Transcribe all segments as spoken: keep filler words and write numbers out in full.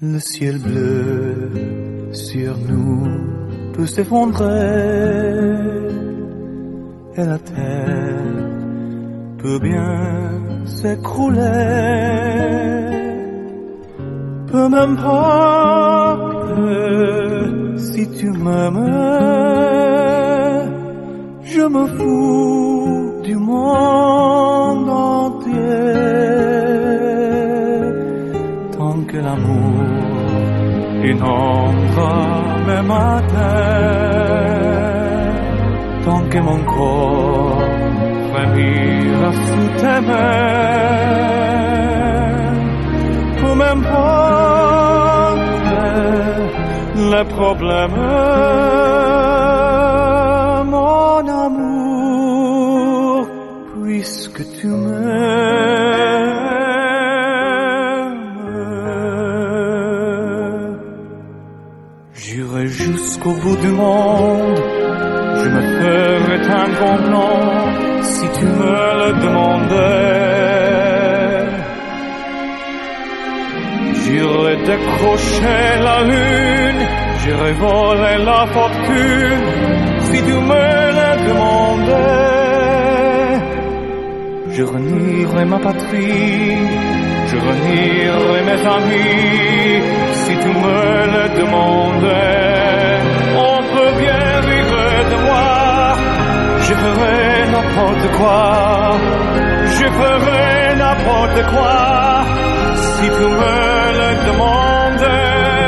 Le ciel bleu sur nous peut s'effondrer et la terre peut bien s'écrouler. Peu m'importe si tu m'aimes, je me fous du monde entier. Tant que l'amour inonde mes matins, tant que mon corps frémira sous tes mains, peu m'importe les problèmes, mon amour, puisque tu m'aimes. J'irai jusqu'au bout du monde, je me ferai un grand plan si tu me le demandais. J'irai décrocher la lune, j'irai voler la fortune si tu me le demandais. Je renierai ma patrie, je renierai mes amis si tu me le demandais. On peut bien rire de moi, je ferai n'importe quoi, je ferai n'importe quoi si tu me le demandais.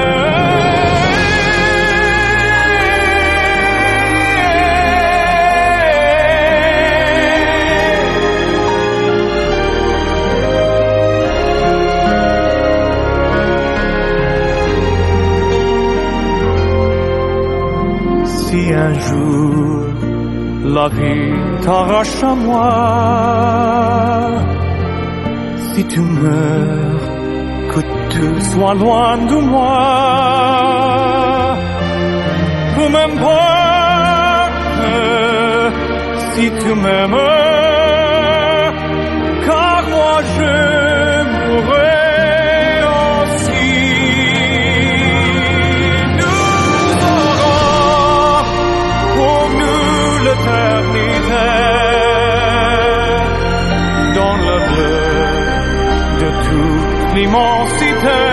Si un jour la vie t'arrache à moi, si tu meurs, que tu sois loin de moi, peu m'importe si tu m'aimes, car moi je mourrai aussi. Nous aurons pour nous l'éternité dans le bleu de toute l'immensité.